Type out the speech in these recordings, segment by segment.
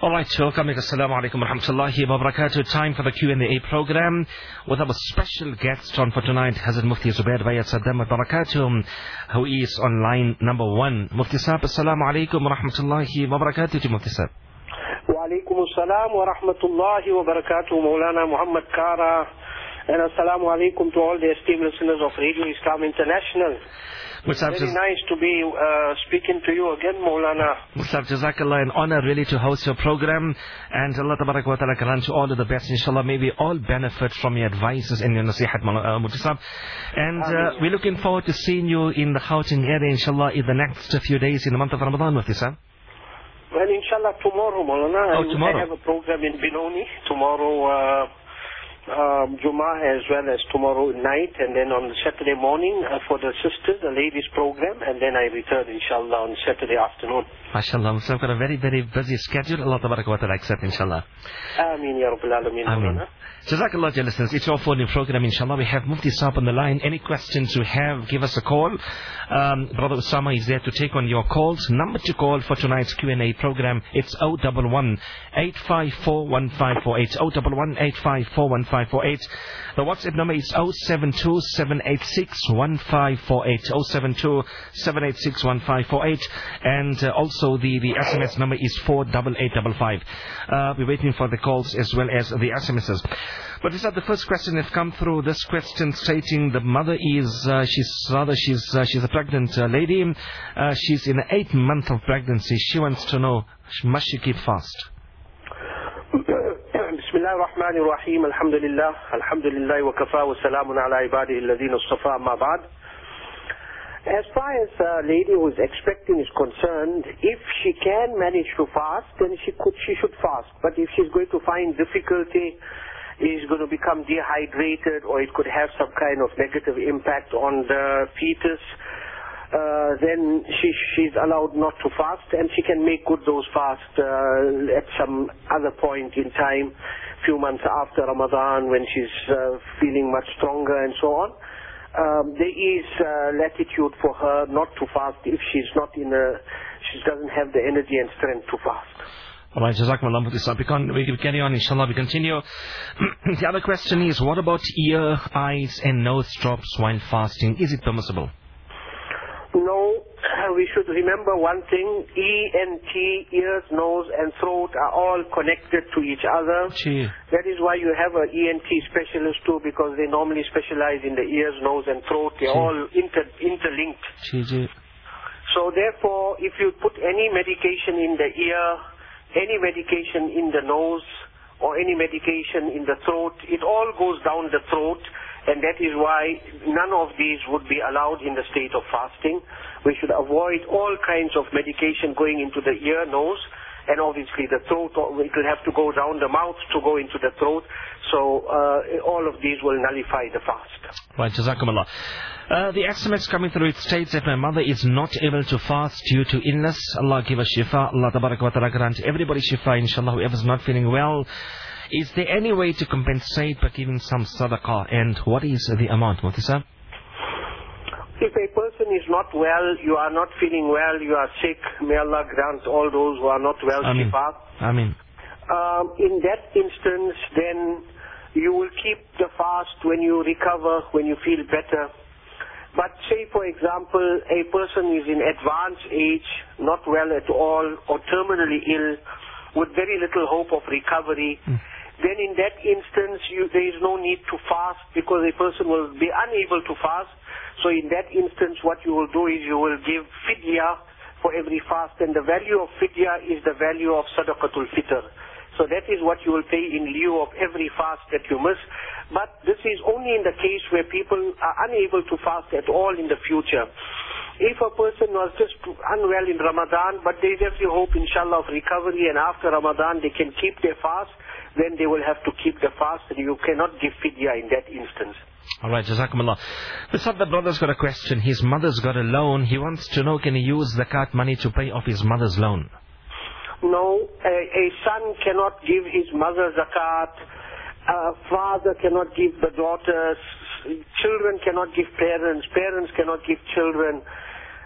All right, welcome. Assalamu alaikum wa rahmatullahi wa barakatuh. Time for the Q&A program with our special guest on for tonight, Hazrat Mufti Zubair Bhai Saddam wa barakatuh, who is on line number 1. Mufti Sahib, assalamu alaikum wa rahmatullahi wa barakatuh to Mufti Sahib. Wa alaikum assalam wa rahmatullahi wa barakatuh, Maulana Muhammad Kara. And assalamu alaikum to all the esteemed listeners of Radio Islam International. Very nice to be speaking to you again, Maulana. Musab, Jazakallah, an honor really to host your program. And Allah Tabarak wa Ta'ala grant you all of the best. Inshallah, may we all benefit from your advices and your nasihat, Mufti Sahib. And we're looking forward to seeing you in the Gauteng area, inshallah, in the next few days in the month of Ramadan, Mufti Sahib. Well, inshallah, tomorrow, Maulana. Tomorrow. I have a program in Benoni tomorrow. Jummah as well as tomorrow night, and then on Saturday morning for the sisters, the ladies program, and then I return inshallah on Saturday afternoon. MashaAllah, Muslim, got a very, very busy schedule. Allah Tabarak wa Ta'ala accept, inshallah. Ameen ya Rabbil Alameen. Ameen. Jazakallah, dear listeners. It's your phone program, inshallah. We have Mufti Sahib on the line. Any questions you have, give us a call. Brother Usama is there to take on your calls. Number to call for tonight's Q&A program, it's 011 854 1548. 011 854 1548. The WhatsApp number is 072 786 1548. 072 786 1548. And also the SMS number is 48855. We're waiting for the calls as well as the SMSs. But this is the first question that's come through. This question stating the mother is, she's a pregnant lady. She's in the 8th month of pregnancy. She wants to know, must she keep fast? Bismillah ar-Rahman ar-Rahim. Alhamdulillah. Alhamdulillah wa kafa wa salamun ala ibadihi alladhina istafa amma ba'd. As far as a lady who is expecting is concerned, if she can manage to fast, then she should fast. But if she's going to find difficulty, is going to become dehydrated, or it could have some kind of negative impact on the fetus, then she's allowed not to fast, and she can make good those fasts at some other point in time, few months after Ramadan, when she's feeling much stronger and so on. There is latitude for her not to fast if she doesn't have the energy and strength to fast. All right, Jazakumullah, Mufti Sahib. We can carry on, inshallah, we continue. The other question is, what about ear, eyes and nose drops while fasting? Is it permissible? No, we should remember one thing. ENT, ears, nose and throat are all connected to each other. Gee. That is why you have an ENT specialist too, because they normally specialize in the ears, nose and throat. They're all interlinked. Gee. So therefore, if you put any medication in the ear, any medication in the nose, or any medication in the throat, it all goes down the throat, and that is why none of these would be allowed in the state of fasting. We should avoid all kinds of medication going into the ear, nose, and obviously the throat. It will have to go down the mouth to go into the throat. So all of these will nullify the fast. Right, Jazakumullah. The SMS coming through, it states that my mother is not able to fast due to illness. Allah give us shifa. Allah Tabarak wa Ta'ala grant everybody shifa, inshallah, whoever's not feeling well. Is there any way to compensate by giving some sadaqah? And what is the amount, Mufti Sahib? If a person is not well, you are not feeling well, you are sick, may Allah grant all those who are not well shifa. Ameen. In that instance, then you will keep the fast when you recover, when you feel better. But say, for example, a person is in advanced age, not well at all, or terminally ill, with very little hope of recovery, then in that instance, there is no need to fast, because a person will be unable to fast. So in that instance, what you will do is you will give fidya for every fast, and the value of fidya is the value of sadaqatul fitr. So that is what you will pay in lieu of every fast that you miss. But this is only in the case where people are unable to fast at all in the future. If a person was just unwell in Ramadan, but there is every hope, inshallah, of recovery, and after Ramadan they can keep their fast, then they will have to keep the fast, and you cannot give fidya in that instance. All right, Jazakumullah. This other brother's got a question. His mother's got a loan. He wants to know, can he use zakat money to pay off his mother's loan? No, a son cannot give his mother zakat. A father cannot give the daughters. Children cannot give parents. Parents cannot give children.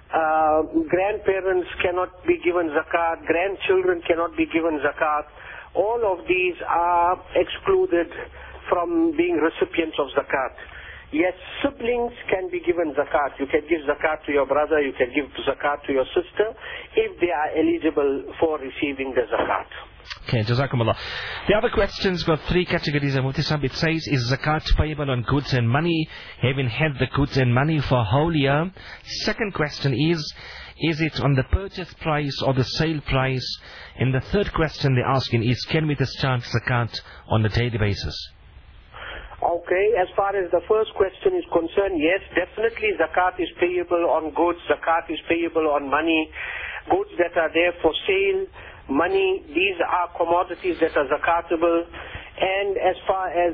grandparents cannot be given zakat, grandchildren cannot be given zakat. All of these are excluded from being recipients of zakat. Yes, siblings can be given zakat. You can give zakat to your brother, you can give zakat to your sister if they are eligible for receiving the zakat. Okay, Jazakumullah. The other question's got three categories. Mufti Sahib, it says, is zakat payable on goods and money, having had the goods and money for a whole year? Second question is it on the purchase price or the sale price? And the third question they're asking is, can we discharge zakat on a daily basis? Okay, as far as the first question is concerned, yes, definitely zakat is payable on goods, zakat is payable on money, goods that are there for sale, money, these are commodities that are zakatable. And as far as,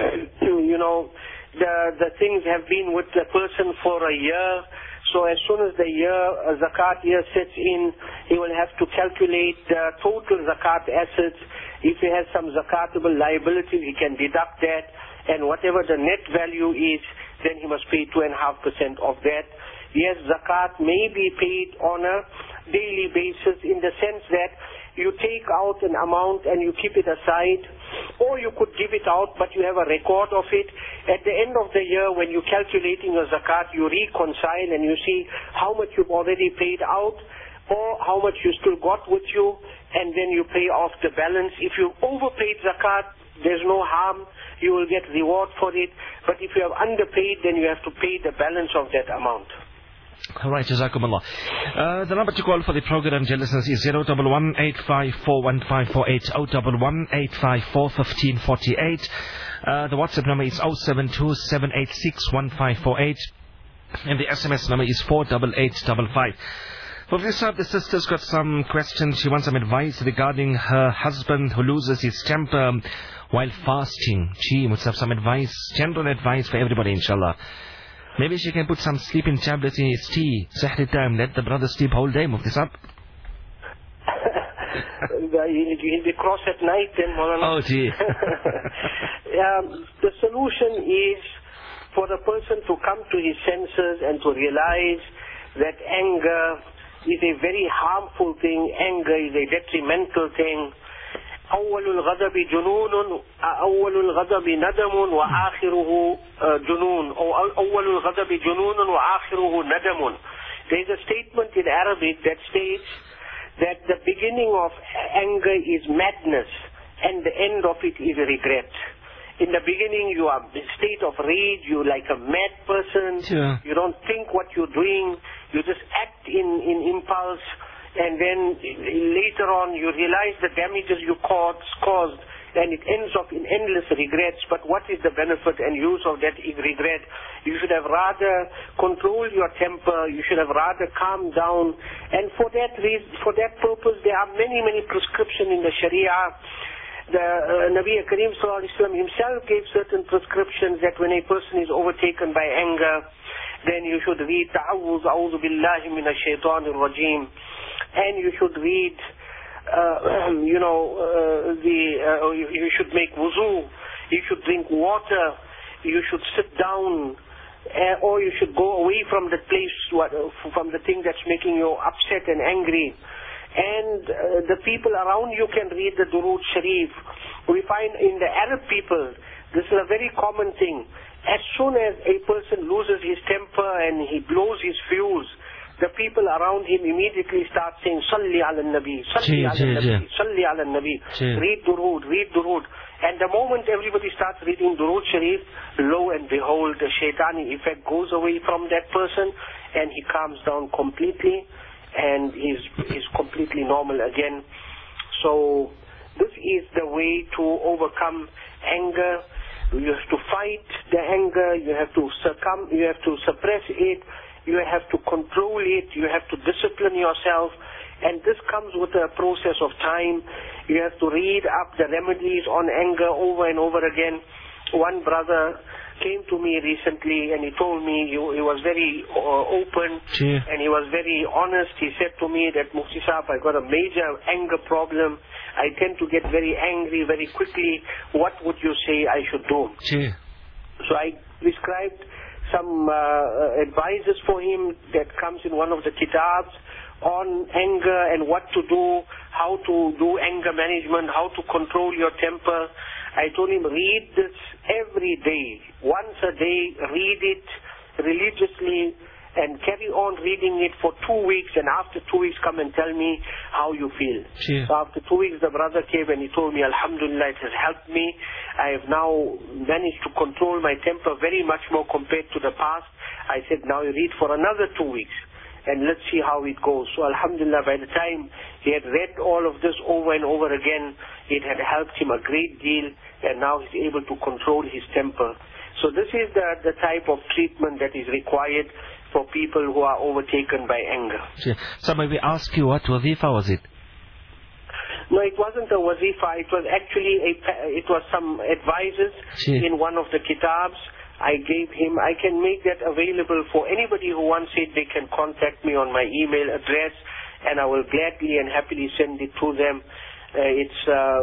the things have been with the person for a year, so as soon as the zakat year sets in, he will have to calculate the total zakat assets. If he has some zakatable liabilities, he can deduct that, and whatever the net value is, then he must pay 2.5% of that. Yes, zakat may be paid on a daily basis in the sense that you take out an amount and you keep it aside, or you could give it out but you have a record of it. At the end of the year, when you're calculating your zakat, you reconcile and you see how much you've already paid out or how much you still got with you, and then you pay off the balance. If you overpaid zakat, there's no harm, you will get reward for it. But if you have underpaid, then you have to pay the balance of that amount. Alright, Jazakumullah. The number to call for the program, dear listeners, is 011-854-1548, 011-854-1548. The WhatsApp number is 072-786-1548. And the SMS number is 48855. For this up, the sister's got some questions. She wants some advice regarding her husband who loses his temper while fasting. She must have some advice, general advice for everybody, inshallah. Maybe she can put some sleeping tablets in his tea. Sahri time, let the brother sleep whole day. Move this up. He'll be cross at night then, Maulana. Oh, gee. The solution is for the person to come to his senses and to realize that anger is a very harmful thing. Anger is a detrimental thing. أول الغضب جنون أول الغضب ندم وآخره جنون أو أول الغضب جنون وآخره ندم. There is a statement in Arabic that states that the beginning of anger is madness and the end of it is regret. In the beginning you are in a state of rage, you're like a mad person, yeah. You don't think what you're doing, you just act in impulse. And then later on you realize the damages you caused, and it ends up in endless regrets. But what is the benefit and use of that regret? You should have rather controlled your temper, you should have rather calmed down. And for that reason, for that purpose, there are many prescriptions in the Sharia. The Nabi Kareem Sallallahu Alaihi Wasallam himself gave certain prescriptions that when a person is overtaken by anger, then you should read Ta'awuz, A'udhu Billahi Minash Shaitanir Rajim. And you should read, you should make wuzu, you should drink water, you should sit down, or you should go away from the place, from the thing that's making you upset and angry. And the people around you can read the Durood Sharif. We find in the Arab people, this is a very common thing. As soon as a person loses his temper and he blows his fuse, the people around him immediately start saying, Salli ala nabi, Salli ala nabi, Salli ala nabi. Read Durood, read Durood. And the moment everybody starts reading Durood Sharif, lo and behold, the shaitani effect goes away from that person and he calms down completely and is completely normal again. So this is the way to overcome anger. You have to fight the anger, you have to suppress it, you have to control it, you have to discipline yourself, and this comes with a process of time. You have to read up the remedies on anger over and over again. One brother came to me recently and he told me, he was very open and he was very honest. He said to me that, Mufti Sahab, I got a major anger problem. I tend to get very angry very quickly. What would you say I should do? So I prescribed some advices for him that comes in one of the kitabs on anger and what to do, how to do anger management, how to control your temper. I told him, read this every day. Once a day, read it religiously and carry on reading it for 2 weeks, and after 2 weeks come and tell me how you feel. Sure. So after 2 weeks the brother came and he told me, Alhamdulillah, it has helped me. I have now managed to control my temper very much more compared to the past. I said, now you read for another 2 weeks and let's see how it goes. So Alhamdulillah, by the time he had read all of this over and over again, it had helped him a great deal, and now he's able to control his temper. So this is the type of treatment that is required for people who are overtaken by anger. Sure. So may we ask you, what wazifa was it? No, it wasn't a wazifa. It was actually it was some advices in one of the kitabs I gave him. I can make that available for anybody who wants it. They can contact me on my email address, and I will gladly and happily send it to them. It's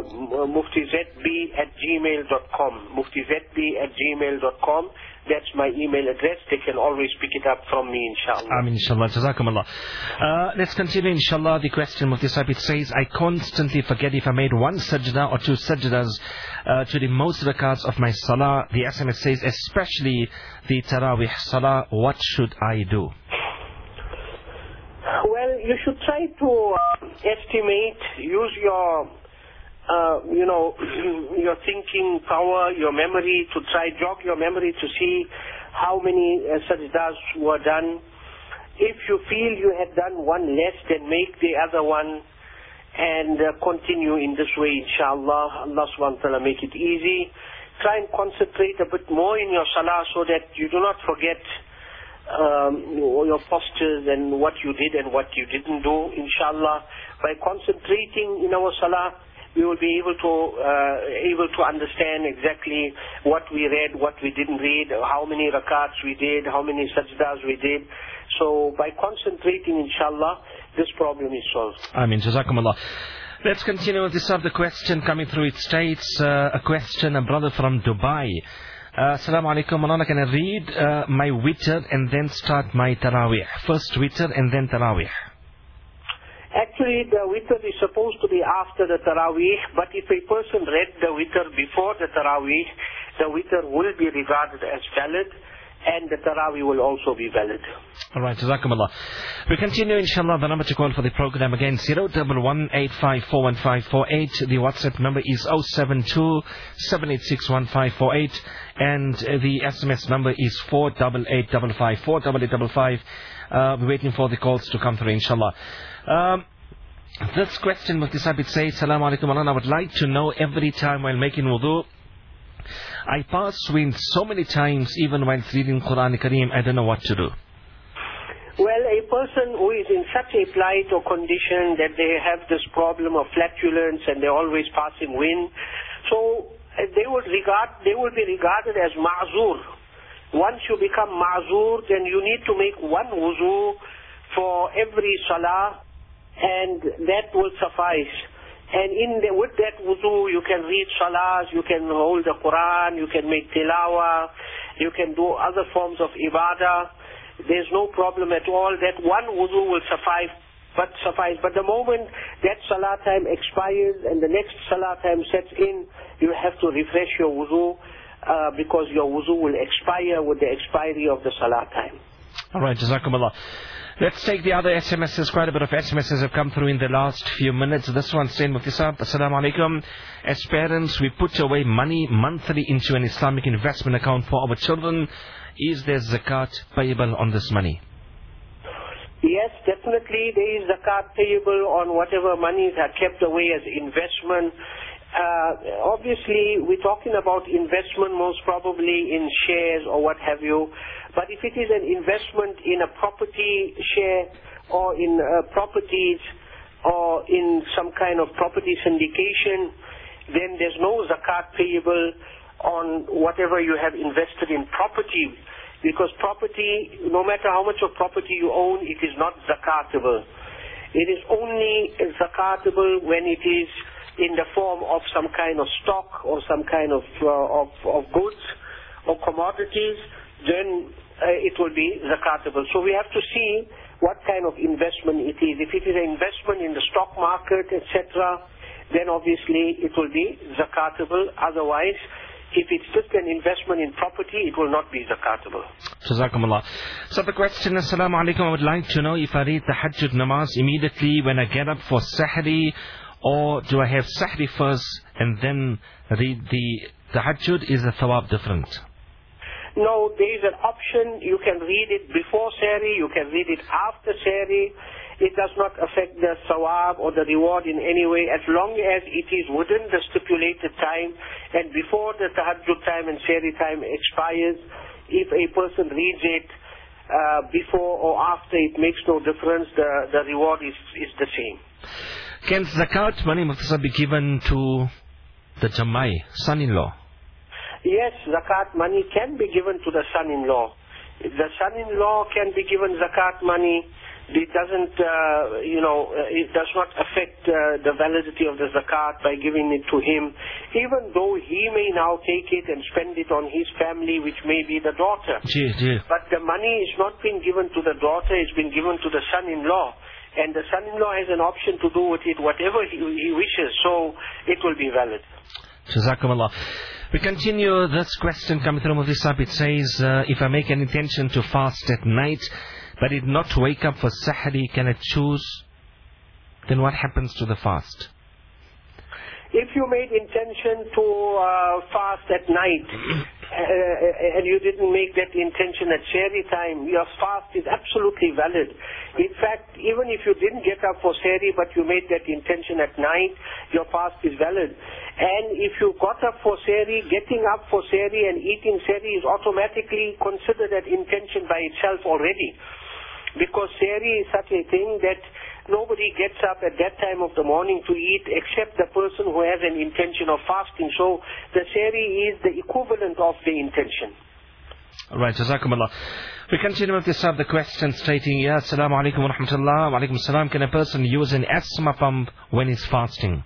muftizb@gmail.com. muftizb@gmail.com. That's my email address. They can always pick it up from me, inshallah. Ameen, inshallah. Jazakumullah. Let's continue, inshallah. The question Mufti Sahib, it says, I constantly forget if I made one sajda or two sajdas to the most rakats of my salah. The SMS says, especially the Taraweeh salah, what should I do? Well, you should try to estimate, use your your thinking power, your memory, to jog your memory to see how many sajdas were done. If you feel you had done one less, then make the other one and continue in this way, inshallah. Allah subhanahu wa ta'ala make it easy. Try and concentrate a bit more in your salah so that you do not forget your postures and what you did and what you didn't do, inshallah. By concentrating in our salah, we will be able to understand exactly what we read, what we didn't read, how many rakats we did, how many sajdas we did. So by concentrating, inshallah, this problem is solved. Ameen. Jazakumullah. Let's continue with this other question coming through. It states, a question, a brother from Dubai. Assalamu alaikum, Malana, can I read my witr and then start my Taraweeh? First witr and then Taraweeh. Actually, the witr is supposed to be after the Taraweeh, but if a person read the witr before the Taraweeh, the witr will be regarded as valid, and the Taraweeh will also be valid. Alright, Jazakumullah. We continue, inshallah. The number to call for the program again, 011-854-1548. The WhatsApp number is 072-786-1548. And the SMS number is 48855. 48855. We're waiting for the calls to come through, inshallah. This question, Mufti Sahib, it says, Assalamu alaikum, I would like to know, every time while making wudu, I pass wind so many times, even while reading Quran Kareem, I don't know what to do. Well, a person who is in such a plight or condition that they have this problem of flatulence and they're always passing wind, so they will be regarded as ma'zur. Once you become ma'zur, then you need to make one wuzu for every salah, and that will suffice. And with that wuzu, you can read salahs, you can hold the Quran, you can make tilawah, you can do other forms of ibadah. There's no problem at all. That one wuzu will suffice. But the moment that salah time expires and the next salah time sets in, you have to refresh your wuzu because your wuzu will expire with the expiry of the salah time. All right, Jazakumullah. Let's take the other SMSs. Quite a bit of SMSs have come through in the last few minutes. This one saying, Mufti Sahib, Assalamu alaikum. As parents, we put away money monthly into an Islamic investment account for our children. Is there zakat payable on this money? Yes, definitely there is zakat payable on whatever monies are kept away as investment. Obviously, we're talking about investment most probably in shares or what have you. But if it is an investment in a property share or in properties or in some kind of property syndication, then there's no zakat payable on whatever you have invested in property. Because property, no matter how much of property you own, it is not zakatable. It is only zakatable when it is in the form of some kind of stock or some kind of goods or commodities. Then it will be zakatable. So we have to see what kind of investment it is. If it is an investment in the stock market, etc., then obviously it will be zakatable. Otherwise, if it's just an investment in property, it will not be zakatable. Jazakumullah. So the question is, Assalamu alaikum, I would like to know if I read the Tahajjud namaz immediately when I get up for Sahri, or do I have Sahri first and then read the Tahajjud? Is the thawab different? No, there is an option. You can read it before Sahri, you can read it after Sahri. It does not affect the sawab or the reward in any way, as long as it is within the stipulated time and before the tahajjud time and Sahri time expires. If a person reads it before or after, it makes no difference. The reward is the same. Can zakat money be given to the Jamai, son-in-law? Yes, zakat money can be given to the son-in-law. The son-in-law can be given zakat money. It doesn't, it does not affect the validity of the zakat by giving it to him, even though he may now take it and spend it on his family, which may be the daughter. But the money is not being given to the daughter, it's been given to the son-in-law. And the son-in-law has an option to do with it whatever he wishes, so it will be valid. Jazakumullah. We continue this question coming through Mufti Sahib. It says, if I make an intention to fast at night, but did not wake up for Sahri, can I choose? Then what happens to the fast? If you made intention to fast at night and you didn't make that intention at Sahri time, your fast is absolutely valid. In fact, even if you didn't get up for Sahri but you made that intention at night, your fast is valid. And if you got up for Sahri, getting up for Sahri and eating Sahri is automatically considered an intention by itself already. Because Sahri is such a thing that nobody gets up at that time of the morning to eat except the person who has an intention of fasting. So the Sahri is the equivalent of the intention. Right, Jazakumullah. We continue with this the question stating, Ya Assalamu alaikum wa rahmatullah, wa alaikum salam, can a person use an asthma pump when he's fasting?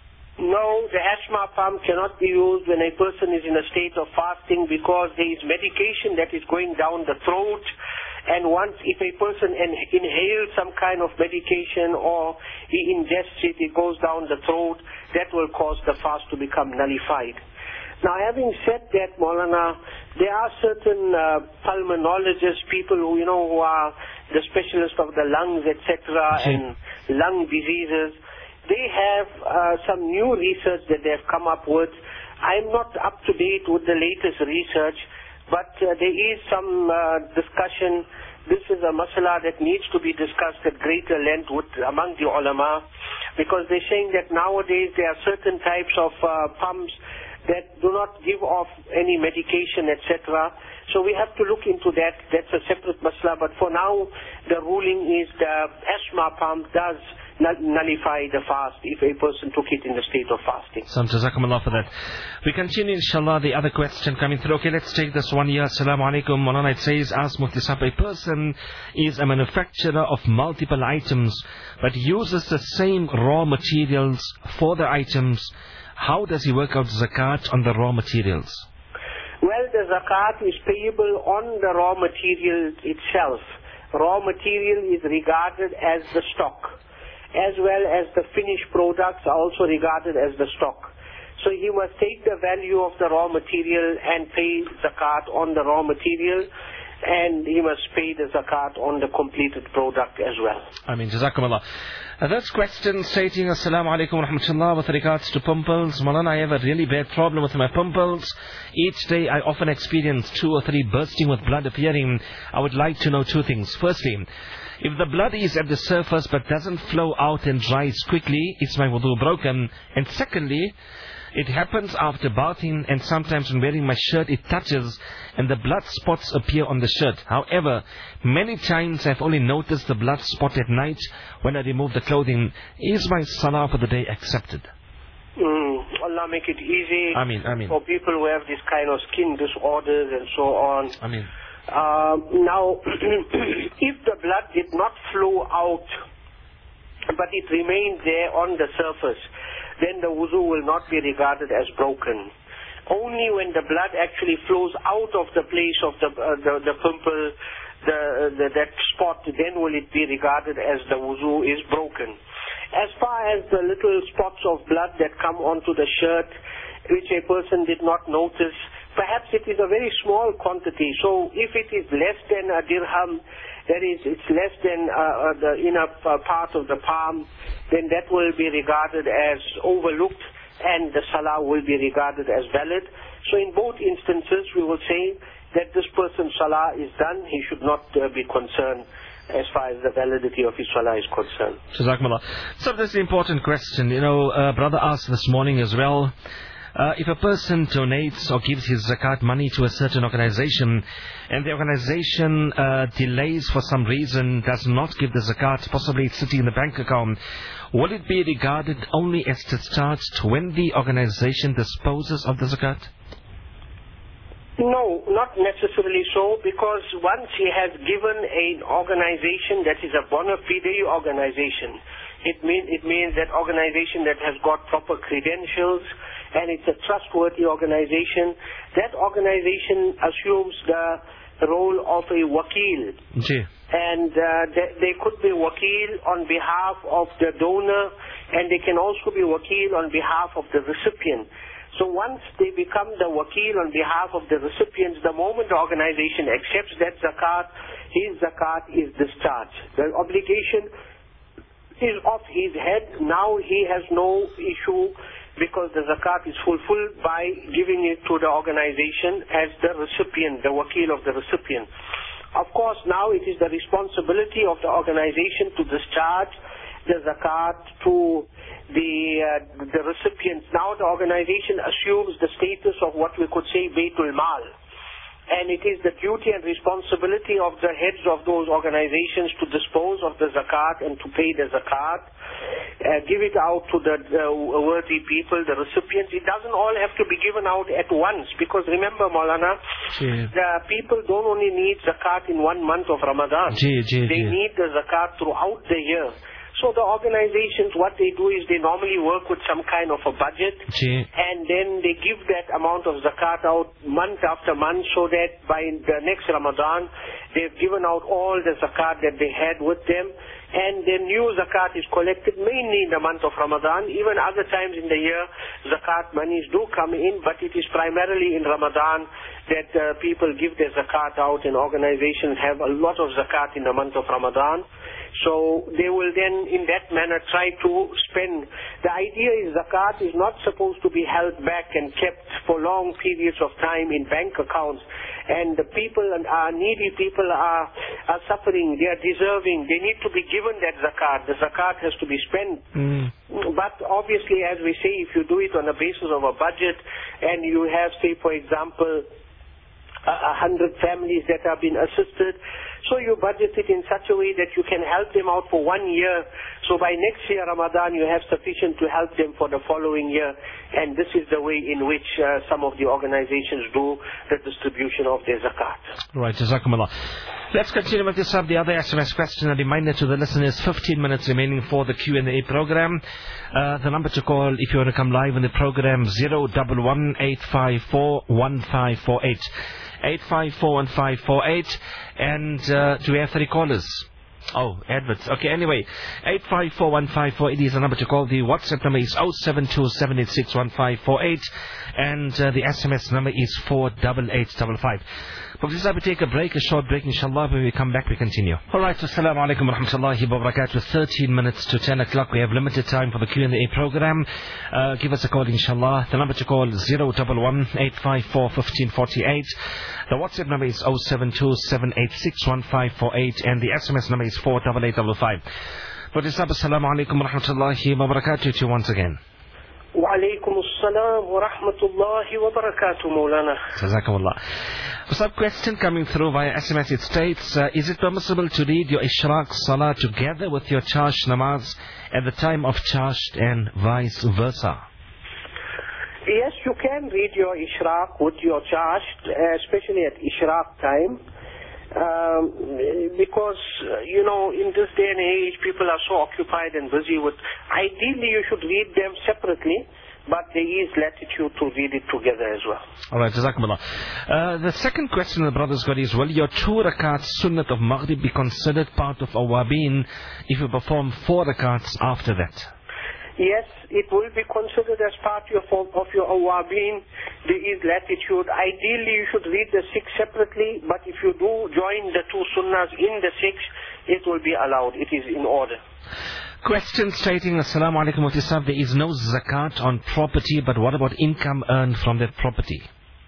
No, the asthma pump cannot be used when a person is in a state of fasting, because there is medication that is going down the throat. And once, if a person inhales some kind of medication or he ingests it, it goes down the throat, that will cause the fast to become nullified. Now, having said that, Maulana, there are certain pulmonologists, people who, who are the specialists of the lungs, etc., and lung diseases. They have some new research that they have come up with. I'm not up to date with the latest research, but there is some discussion. This is a masala that needs to be discussed at greater length among the ulama, because they're saying that nowadays there are certain types of pumps that do not give off any medication, etc. So we have to look into that. That's a separate masala. But for now, the ruling is the asthma pump does nullify the fast if a person took it in the state of fasting. Jazakumullah for that. We continue, inshallah, the other question coming through. Okay, let's take this one here. Assalamu alaikum. Maulana, it says, ask Mufti Sahib, a person is a manufacturer of multiple items but uses the same raw materials for the items. How does he work out zakat on the raw materials? Well, the zakat is payable on the raw material itself. Raw material is regarded as the stock, as well as the finished products are also regarded as the stock. So he must take the value of the raw material and pay zakat on the raw material, and he must pay the zakat on the completed product as well. Jazakumullah. This question stating, Assalamu alaikum wa rahmatullah, with regards to pimples. Maulana, I have a really bad problem with my pimples. Each day I often experience 2 or 3 bursting with blood appearing. I would like to know 2 things. Firstly, if the blood is at the surface but doesn't flow out and dries quickly, is my wudu broken? And secondly, it happens after bathing, and sometimes when wearing my shirt it touches and the blood spots appear on the shirt. However, many times I've only noticed the blood spot at night when I remove the clothing. Is my salah for the day accepted? Allah make it easy Ameen. for people who have this kind of skin disorders and so on. Ameen. Now, if the blood did not flow out but it remained there on the surface, then the wuzu will not be regarded as broken. Only when the blood actually flows out of the place of the pimple, that spot, then will it be regarded as the wuzu is broken. As far as the little spots of blood that come onto the shirt, which a person did not notice, perhaps it is a very small quantity. So if it is less than a dirham, that is, it's less than the inner part of the palm, then that will be regarded as overlooked and the salah will be regarded as valid. So in both instances, we will say that this person's salah is done. He should not be concerned as far as the validity of his salah is concerned. Jazakumullah. So this is an important question. Brother asked this morning as well, if a person donates or gives his zakat money to a certain organization and the organization delays for some reason, does not give the zakat, possibly it's sitting in the bank account, will it be regarded only as discharged when the organization disposes of the zakat? No, not necessarily so, because once he has given an organization that is a bona fide organization, it means that organization that has got proper credentials and it's a trustworthy organization. That organization assumes the role of a wakil. And they could be wakil on behalf of the donor, and they can also be wakil on behalf of the recipient. So once they become the wakil on behalf of the recipients, the moment the organization accepts that zakat, his zakat is discharged. The obligation is off his head. Now he has no issue because the zakat is fulfilled by giving it to the organization as the recipient, the wakil of the recipient. Of course, now it is the responsibility of the organization to discharge the zakat to the recipients. Now the organization assumes the status of what we could say Baytul Mal. And it is the duty and responsibility of the heads of those organizations to dispose of the zakat and to pay the zakat, give it out to the worthy people, the recipients. It doesn't all have to be given out at once, because remember, Maulana, the people don't only need zakat in 1 month of Ramadan. They need the zakat throughout the year. So the organizations, what they do is they normally work with some kind of a budget, and then they give that amount of zakat out month after month, so that by the next Ramadan, they've given out all the zakat that they had with them, and the new zakat is collected mainly in the month of Ramadan. Even other times in the year, zakat monies do come in, but it is primarily in Ramadan that people give their zakat out, and organizations have a lot of zakat in the month of Ramadan. So they will then, in that manner, try to spend. The idea is zakat is not supposed to be held back and kept for long periods of time in bank accounts. And the people, needy people are suffering, they are deserving, they need to be given that zakat. The zakat has to be spent. But obviously, as we say, if you do it on the basis of a budget, and you have, say, for example, 100 families that have been assisted, so you budget it in such a way that you can help them out for 1 year. So by next year, Ramadan, you have sufficient to help them for the following year. And this is the way in which some of the organizations do the distribution of their zakat. Right, Jazakumullah. Let's continue with this up. The other SMS question, a reminder to the listeners, 15 minutes remaining for the Q&A program. The number to call if you want to come live in the program, 011 854 1548. 8541548. And do we have 3 callers? Oh, adverts. Okay, anyway, 8541548 is the number to call. The WhatsApp number is 07278615548, and the SMS number is 48855. But this time we take a break, a short break, inshallah. When we come back, we continue. Alright, assalamu alaikum wa rahmatullahi wa barakatuh. 13 minutes to 10 o'clock. We have limited time for the Q&A program. Give us a call, inshallah. The number to call is 011 854 1548. The WhatsApp number is 07278615548, and the SMS number is 48855. But this time, assalamu alaikum wa rahmatullahi wa barakatuh to you once again. Wa alaikum assalam wa rahmatullahi wa barakatuh, Maulana. Jazakumullah. Some question coming through via SMS. It states, is it permissible to read your Ishraq Salah together with your Charsh Namaz at the time of Charsh and vice versa? Yes, you can read your Ishraq with your Charsh, especially at Ishraq time. Because, in this day and age, people are so occupied and busy with... Ideally, you should read them separately, but there is latitude to read it together as well. Alright, Jazakumullah. The second question the brother's got is, will your 2 rakats sunnat of Maghrib be considered part of awabin if you perform 4 rakats after that? Yes, it will be considered as part of your awabin. There is latitude. Ideally, you should read the 6 separately, but if you do join the 2 sunnahs in the 6, it will be allowed. It is in order. Question stating, Assalamu alaikum Mufti Sahib, there is no zakat on property, but what about income earned from that property?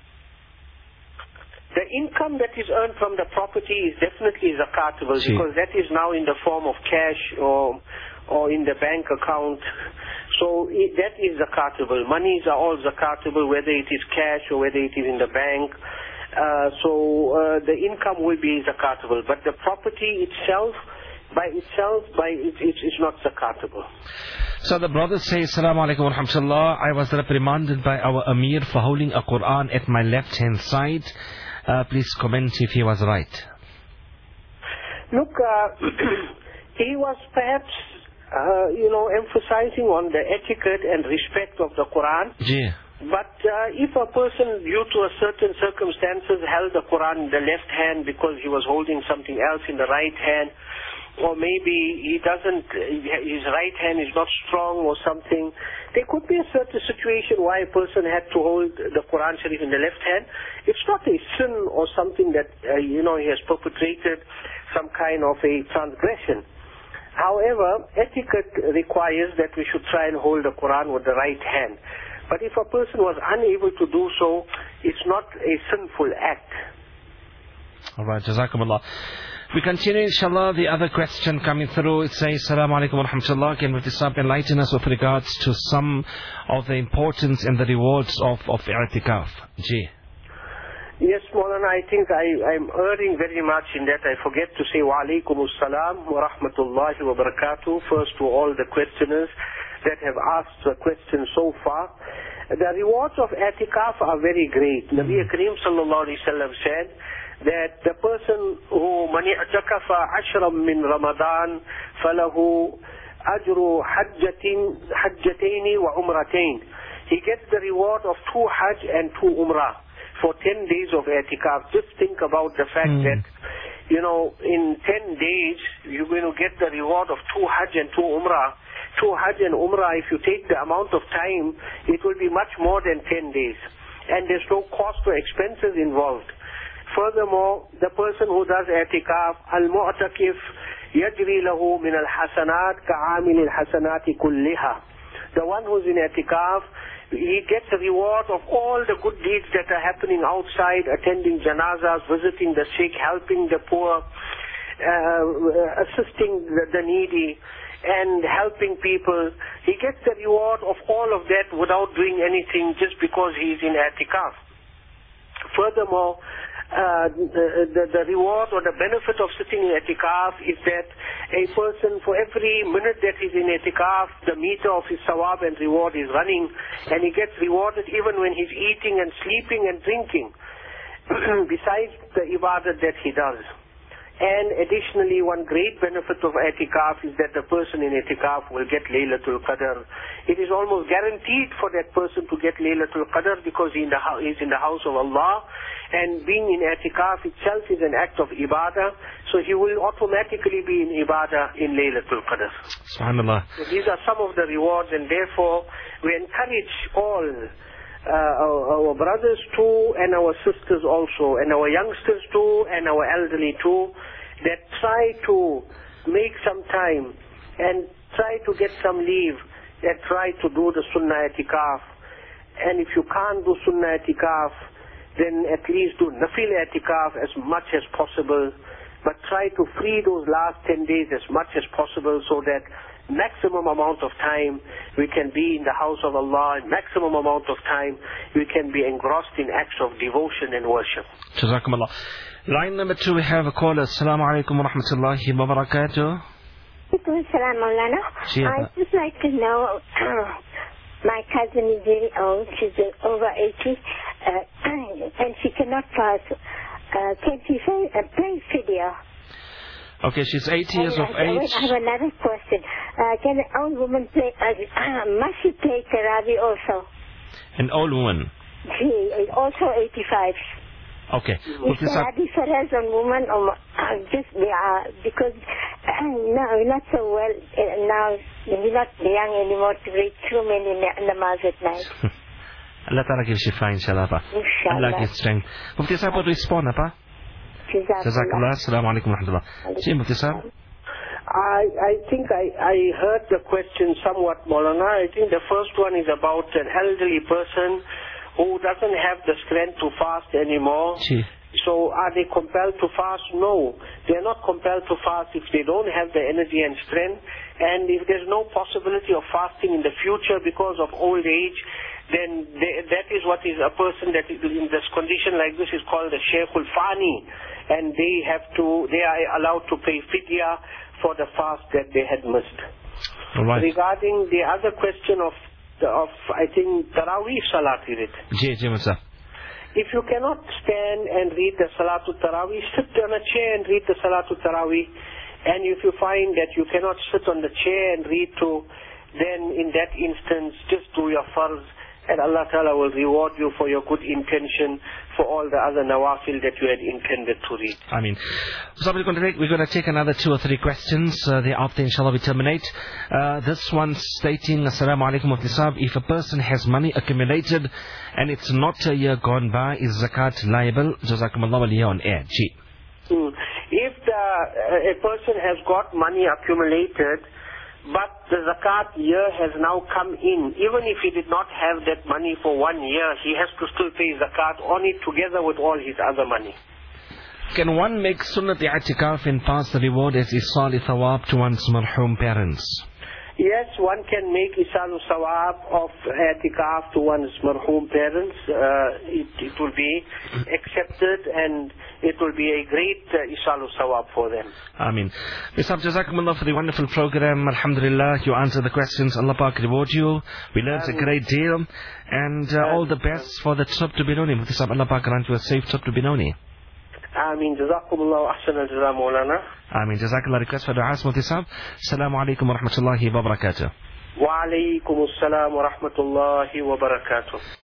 The income that is earned from the property is definitely zakatable, because that is now in the form of cash or in the bank account. So that is zakatable. Monies are all zakatable, whether it is cash or whether it is in the bank. So the income will be zakatable, but the property itself, it's not zakatable. So the brother says, Assalamu alaikum wa rahmatullah, I was reprimanded by our Amir for holding a Quran at my left hand side. Please comment if he was right. Look, he was perhaps, emphasizing on the etiquette and respect of the Quran. Yeah. But if a person, due to a certain circumstances, held the Quran in the left hand because he was holding something else in the right hand, or maybe his right hand is not strong or something, there could be a certain situation why a person had to hold the Quran Sharif in the left hand. It's not a sin or something that, he has perpetrated some kind of a transgression. However, etiquette requires that we should try and hold the Quran with the right hand. But if a person was unable to do so, it's not a sinful act. Alright, Jazakumullah. We continue, inshallah, the other question coming through. It says, Assalamu alaikum wa rahmatullah. Can Mufti Sahib enlighten us with regards to some of the importance and the rewards of i'tikaf? Ji. Yes, Maulana, I think I'm erring very much in that I forget to say wa alaikum assalam wa rahmatullahi wa barakatuh first to all the questioners that have asked the question so far. The rewards of i'tikaf are very great. Nabi Kareem sallallahu alayhi wa sallam said that the person who man i'takafa ashram min Ramadan falahu ajru hajjatayn wa umratayn. He gets the reward of 2 hajj and 2 umrah for 10 days of i'tikaf. Just think about the fact that, in 10 days, you're going to get the reward of 2 hajj and 2 umrah. 2 hajj and umrah, if you take the amount of time, it will be much more than 10 days. And there's no cost or expenses involved. Furthermore, the person who does i'tikaf, al-mu'takif yajri lahu min al-hasanat ka'amil al-hasanati kulliha. The one who's in i'tikaf, he gets a reward of all the good deeds that are happening outside, attending janazas, visiting the sick, helping the poor, assisting the needy, and helping people. He gets the reward of all of that without doing anything, just because he's in i'tikaf. Furthermore, the reward or the benefit of sitting in i'tikaf is that a person, for every minute that he's in i'tikaf, the meter of his sawab and reward is running, and he gets rewarded even when he's eating and sleeping and drinking, besides the ibadat that he does. And additionally, one great benefit of i'tikaf is that the person in i'tikaf will get Laylatul Qadr. It is almost guaranteed for that person to get Laylatul Qadr because he's in the house of Allah, and being in i'tikaf itself is an act of ibadah, so he will automatically be in ibadah in Laylatul Qadr. Subhanallah. So these are some of the rewards, and therefore we encourage all our brothers too, and our sisters also, and our youngsters too, and our elderly too, that try to make some time and try to get some leave and try to do the sunnah i'tikaf. And if you can't do sunnah i'tikaf, then at least do nafil i'tikaf as much as possible, but try to free those last 10 days as much as possible, so that maximum amount of time we can be in the house of Allah, and maximum amount of time we can be engrossed in acts of devotion and worship. Jazakumullah. Line number 2, we have a caller. Assalamu alaikum wa rahmatullahi wa barakatuh. Assalam, Maulana. I'd just like to know, my cousin is very old, she's over 80, and she cannot fast. Can she play fidya? Okay, she's 8 years of age. I have another question. Can an old woman play, must she play Tarawih also? An old woman? She is also 85. Okay. Is Tarawih for us on woman or just because no, we're not so well now, we're not young anymore to read too many namaz at night. Allah Ta'ala gives shifa, inshallah. Inshallah. Allah gives strength. Mufti Sahib, what respond, Apa? Jazakallah. Assalamu alaikum wa rahmatullah. See, Mufti Sahib? I think I heard the question somewhat, Maulana. I think the first one is about an elderly person who doesn't have the strength to fast anymore. So are they compelled to fast? No. They're not compelled to fast if they don't have the energy and strength. And if there's no possibility of fasting in the future because of old age, then that is what is a person that is in this condition like this is called a Shaykhul Fani. And they are allowed to pay fidya for the fast that they had missed. Right. Regarding the other question of I think Tarawih Salat is it? If you cannot stand and read the Salatul Tarawih, sit on a chair and read the Salatul Tarawih. And if you find that you cannot sit on the chair and read too, then in that instance just do your farz, and Allah Ta'ala will reward you for your good intention for all the other nawafil that you had intended to read. I mean, so we're going to take another 2 or 3 questions. Thereafter, inshallah, we terminate. This one stating, Assalamu alaikum Mufti Sahib, if a person has money accumulated and it's not a year gone by, is zakat liable? Jazakumullah waliyah on air. If a person has got money accumulated, but the zakat year has now come in, even if he did not have that money for 1 year, he has to still pay zakat on it together with all his other money. Can one make sunnat i'tikaf and pass the reward as isal thawab to one's marhum parents? Yes, one can make isalu sawab of i'tikaf to one's marhum parents. It will be accepted and it will be a great isalu sawab for them. Ameen. Mr. Jazakumullah for the wonderful program. Alhamdulillah, you answered the questions. Allah Pak reward you. We learned a great deal. And all the best for the trip to Benoni. Mufti Allah Pak grant you a safe trip to Benoni. Ameen. Jazakumullah wa ahsan al-jazaa Maulana. Ameen. Jazakallah. Request for du'as, Mufti Sahib. Assalamu alaikum wa rahmatullahi wa barakatuh. Wa alaikum assalam wa rahmatullahi wa barakatuh.